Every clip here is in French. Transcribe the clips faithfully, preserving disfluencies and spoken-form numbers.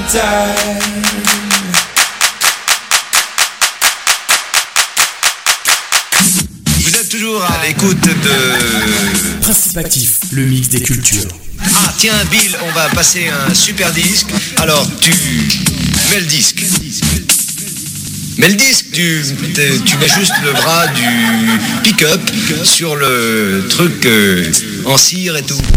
time. Vous êtes toujours à l'écoute de Principe Actif, le mix des cultures. Ah tiens Bill, on va passer un super disque. Alors tu mets le disque. Mais le disque, tu, tu mets juste le bras du pick-up sur le truc euh, en cire et tout.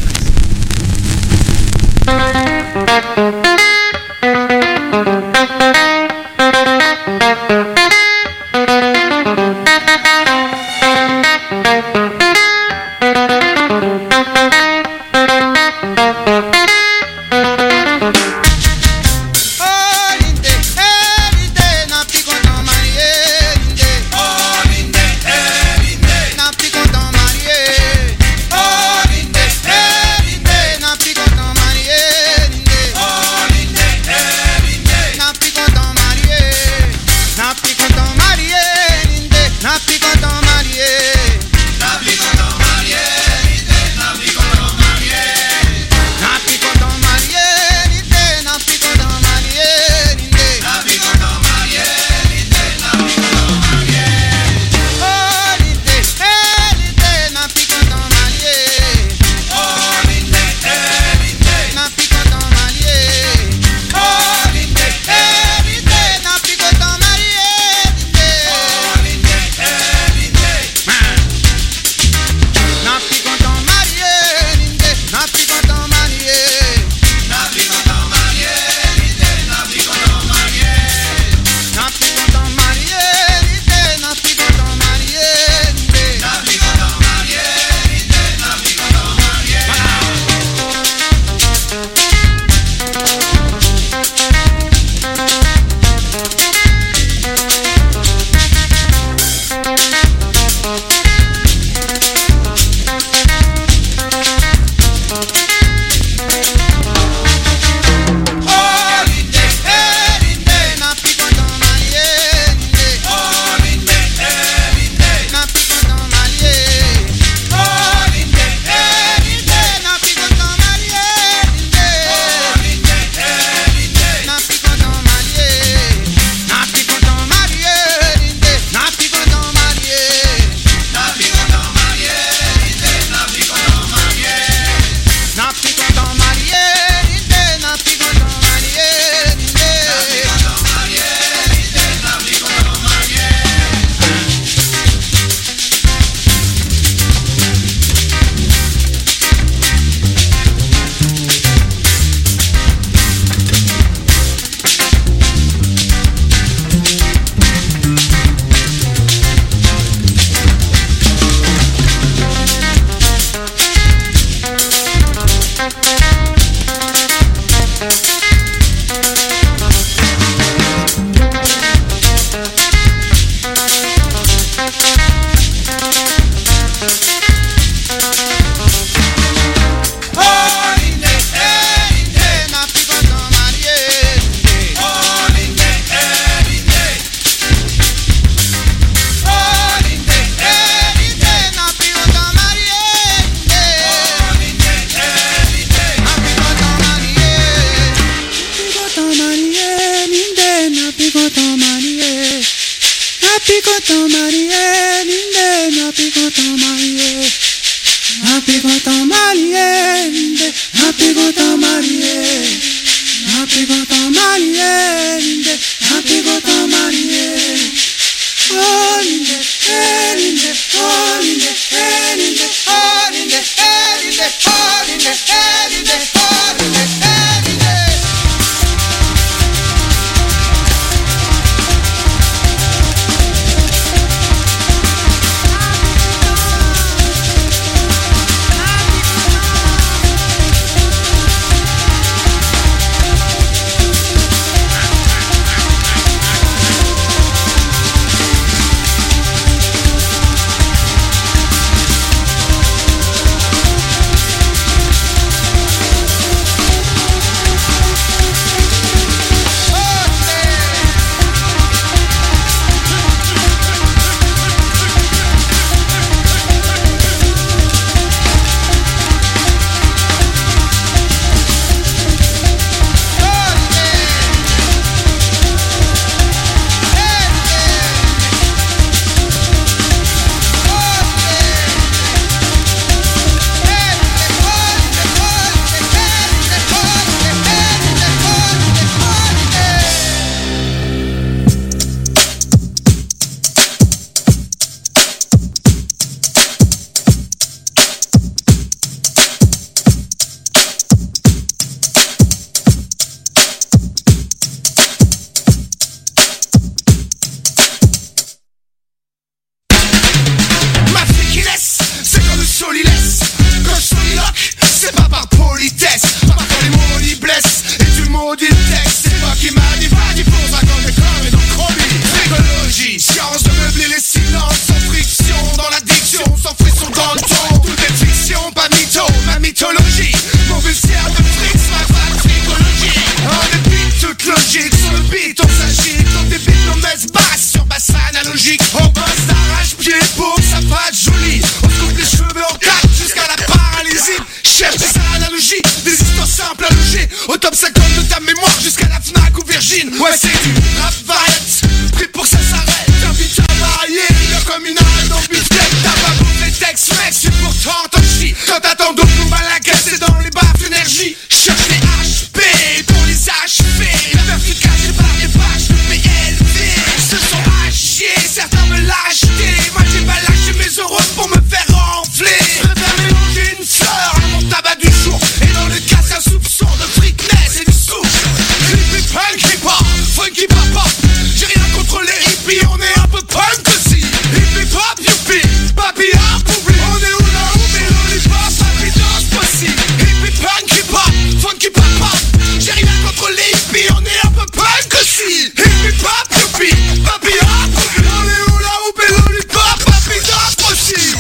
d'énergie, des histoires simples à loger. Au top cinquante de ta mémoire jusqu'à la Fnac ou Virgin. Ouais, c'est du rap variette, pris pour que ça s'arrête. T'invites à varier, y'a comme une arrête dans le beefsteak. T'as pas beau les textes, mec, c'est pourtant ton shit. Quand t'attends d'autres boum à la caisse, c'est dans les baffes énergie. Cherche les H P pour les achever. Perfus cachés par les vaches de P L V. Se sont à chier, certains me lâchent. Moi j'ai pas lâché mes euros pour me faire enfler. Je préfère mélanger une fleur à mon tabac du jour. Et dans le cas c'est un soupçon de freakness et du souffle. Hippie punk hip hop, funky pop pop. J'ai rien contre les hippies, on est un peu punk aussi. Hippie pop youpi, papi art public. On est où là où mais lollipop, papi danse possible. Hippie punk hip hop, funky pop pop. J'ai rien contre les hippies, on est un peu punk aussi. Hippie pop youpi, papi art public. On est où là où mais lollipop, papi danse possible.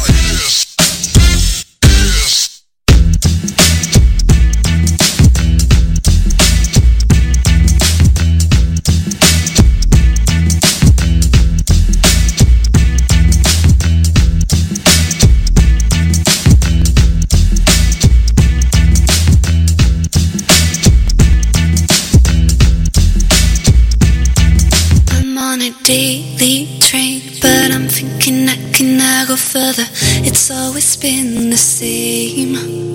On a daily train, but I'm thinking I can I go further. It's always been the same.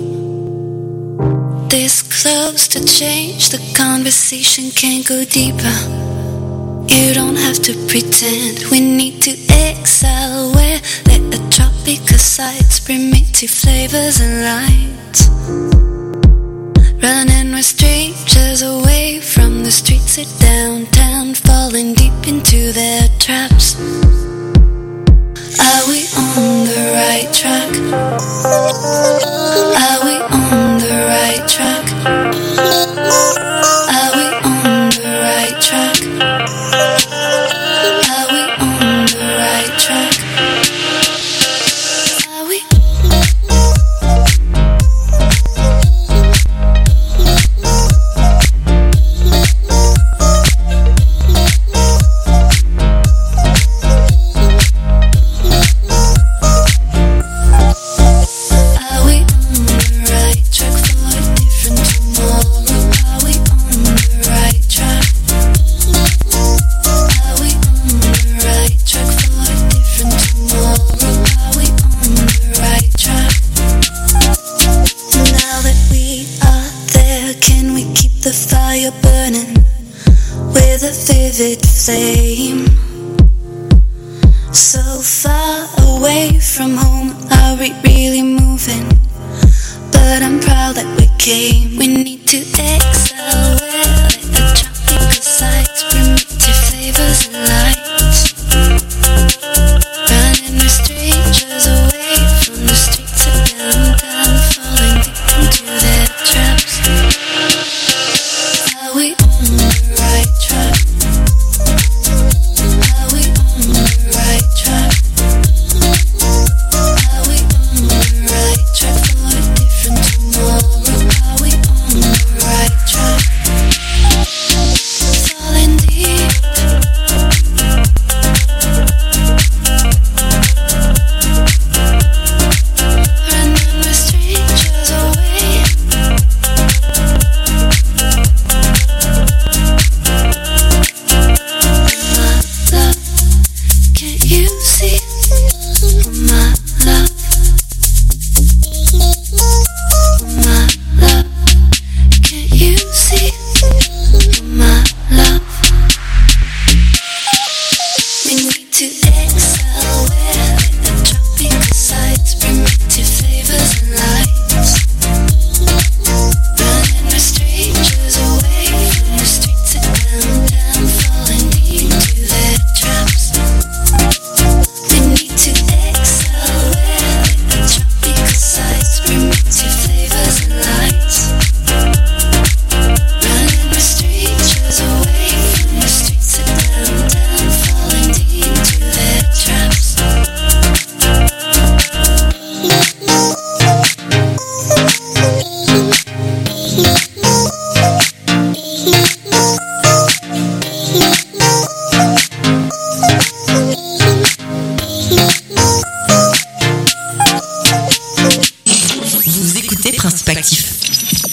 This close to change, the conversation can't go deeper. You don't have to pretend we need to excel. Where let the tropical sights bring me to flavors and lights. Running with strangers away from the streets of downtown, falling deep into their traps. Are we on the right track? Are we on the right track? Are we on the right track? Are we on the right track? Are we? Flame. So far away from home, are we really moving? But I'm proud that we came. We need to excel. Where the tropical sights bring me to flavors and lights. Running with strangers away from the streets of downtown, falling deep into their traps. Are we on the right track? Are we on the right track for a different tomorrow? Are we on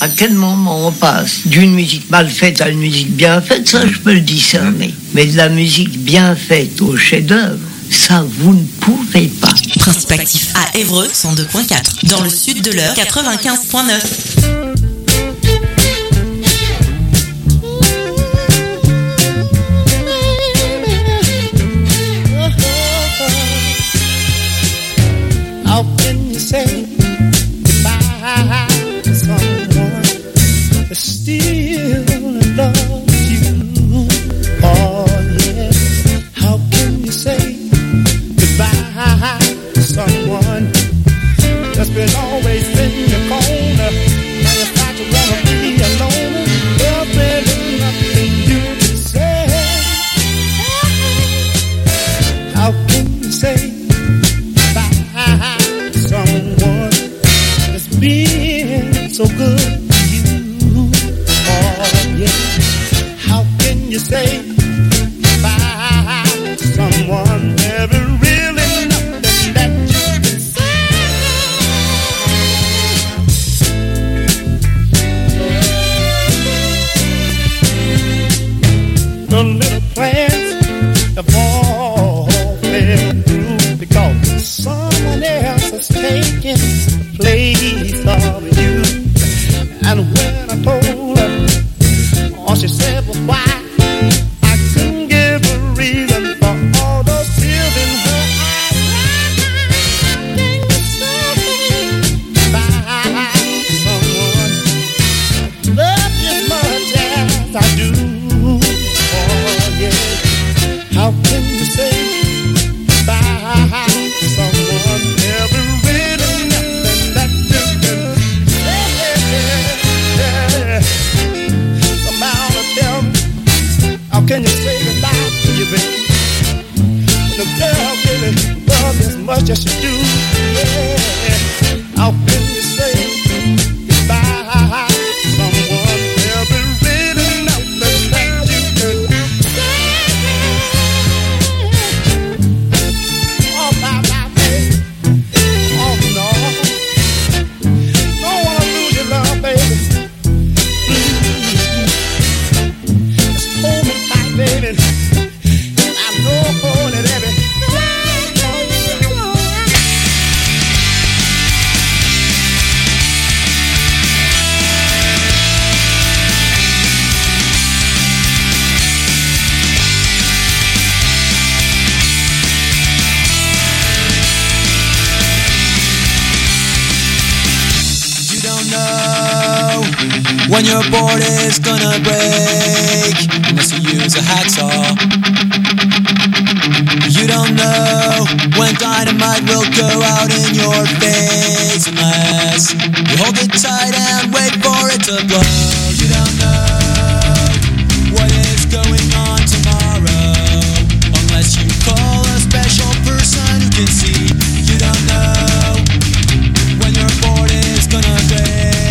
à quel moment on passe d'une musique mal faite à une musique bien faite, ça je peux le discerner. Mais de la musique bien faite au chef-d'œuvre, ça vous ne pouvez pas. Principe actif à Évreux, cent deux virgule quatre. Dans le sud de l'Eure, quatre-vingt-quinze virgule neuf. How can you say goodbye to someone that still loves you? Oh yeah. How can you say goodbye to someone that's been always in your corner? Now you start to wanna be alone. There's really nothing you can say. How can you say someone that's been so good to you? Oh yeah. How can you say goodbye to someone never really nothing that you can say? The little plans have all failed through because someone else has taken the place of you. And when I told her, all she said was why. I couldn't give a reason for all those tears in her eyes. How can you say goodbye to someone love you as much as I do? Oh yeah. How can you say goodbye to someone never really nothing that you can say? Somebody tell me, how can you say goodbye to your baby when the girl really loves you as much as you do? Yeah. How can you say goodbye to someone never really nothing that you can say? Oh, bye, bye, baby. Oh, no. Don't wanna lose your love, baby. Mm-hmm. Just hold me tight, baby. I know that every when your board is gonna break unless you use a hacksaw. You don't know when dynamite will go out in your face unless you hold it tight and wait for it to blow. You don't know what is going on tomorrow unless you call a special person who can see. You don't know when your board is gonna break.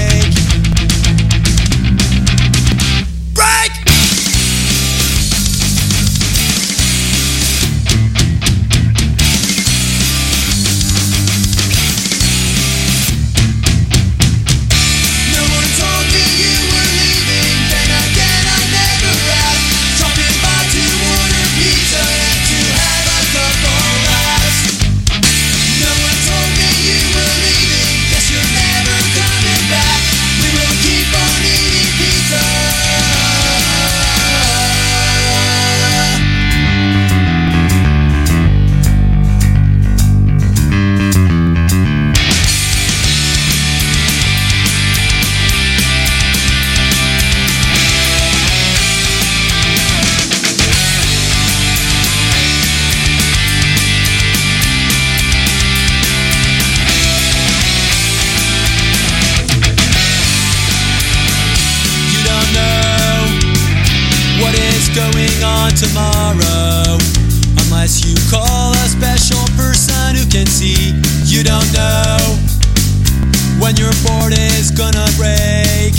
Going on tomorrow unless you call a special person who can see. You don't know when your board is gonna break.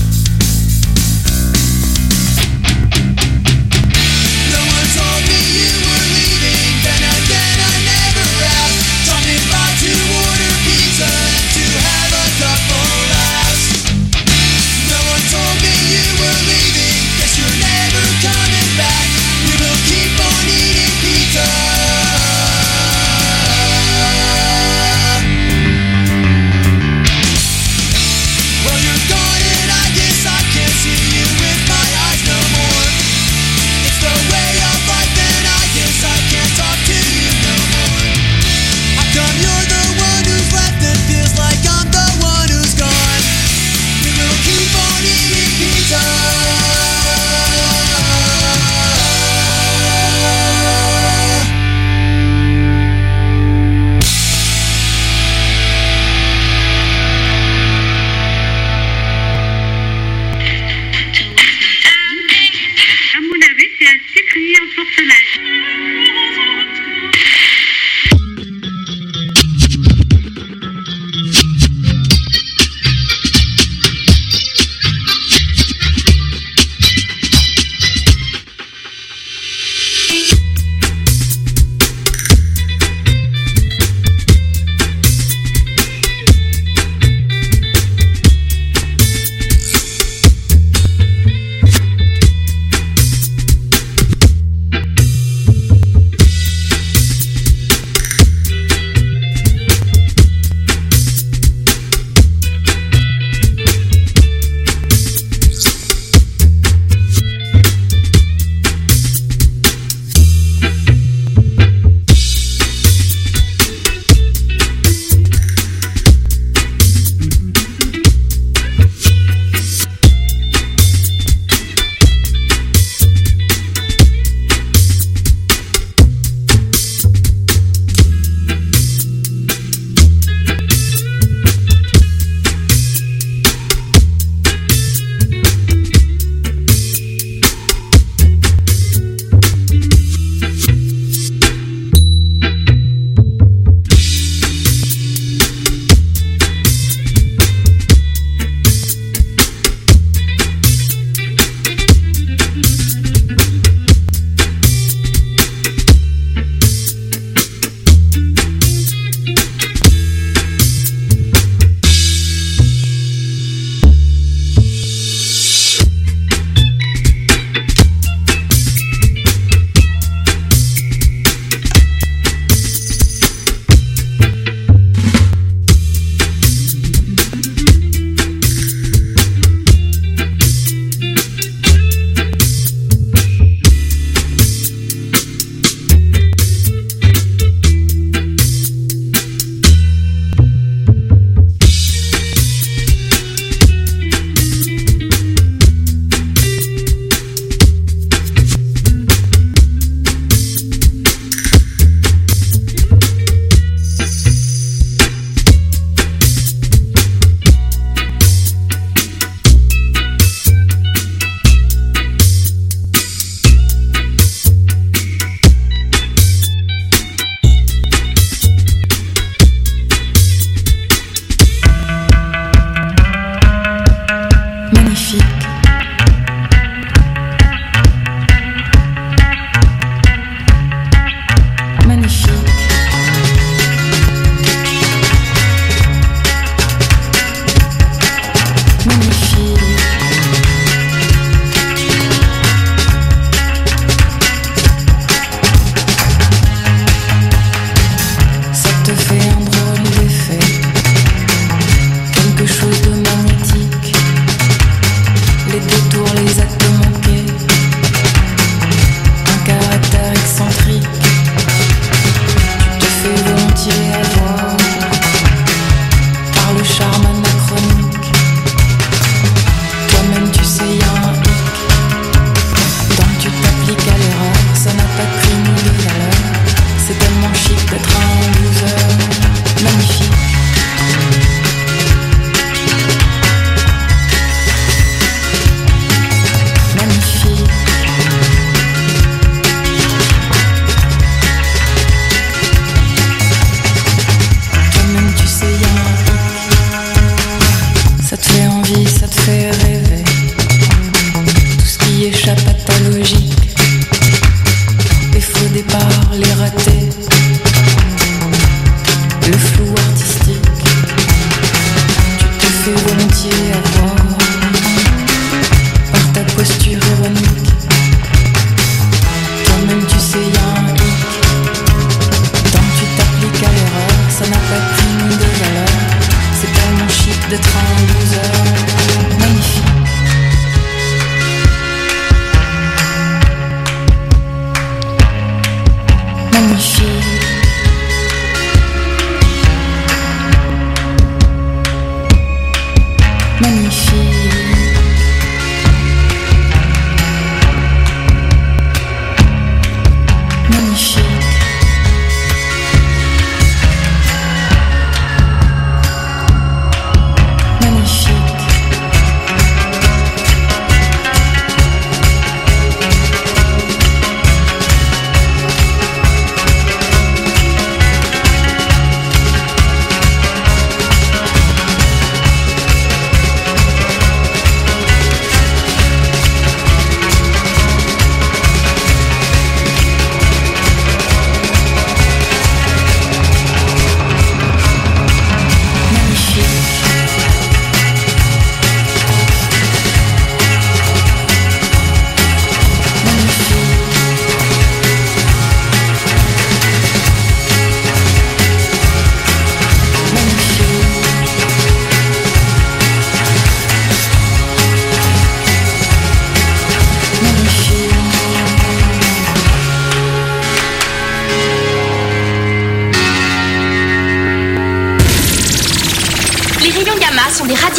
No one told me you were leaving, then again I never asked. Taught me not to order pizza and to have a couple laughs.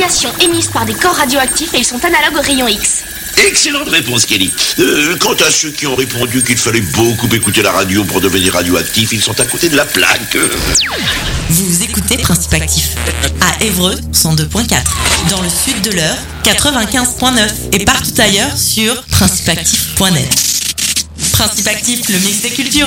radiations émises par des corps radioactifs et ils sont analogues aux rayons X. Excellente réponse, Kelly. Euh, quant à ceux qui ont répondu qu'il fallait beaucoup écouter la radio pour devenir radioactif, ils sont à côté de la plaque. Vous écoutez Principe Actif à Évreux cent deux point quatre, dans le sud de l'Eure quatre-vingt-quinze point neuf et partout ailleurs sur principe actif point net. Principe Actif, le mix des cultures.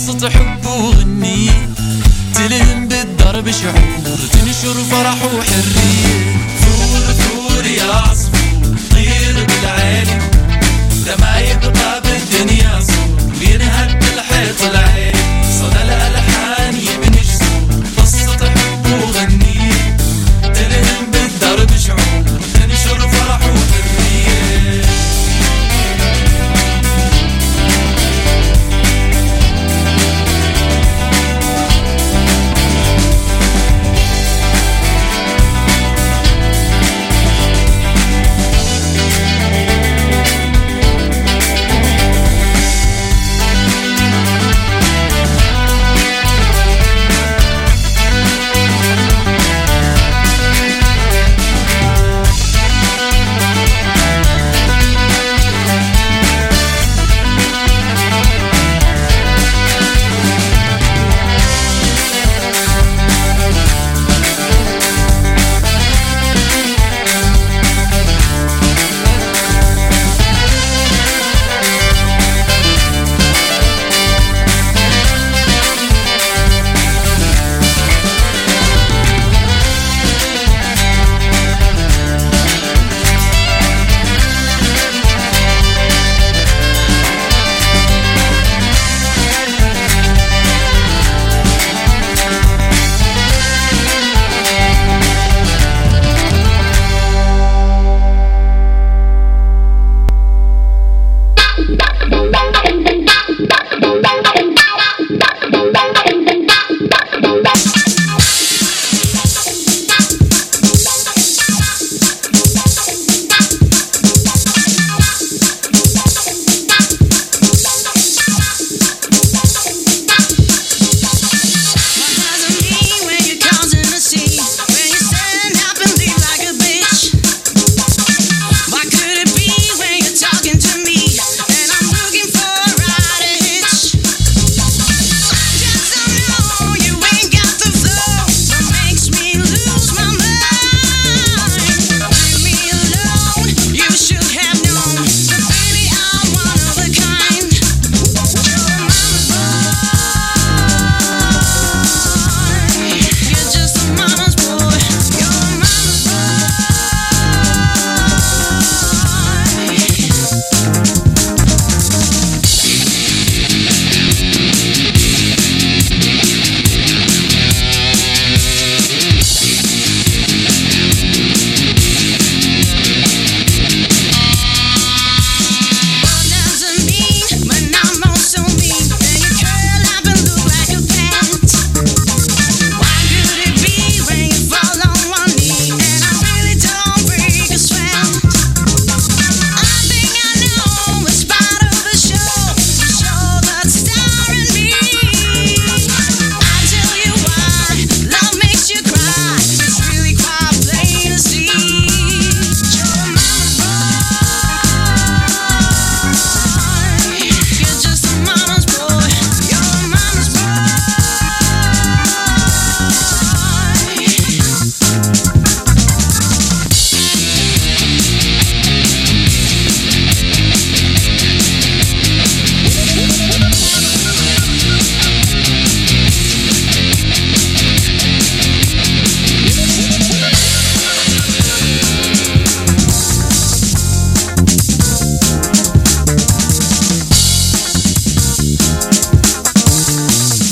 فرح وحر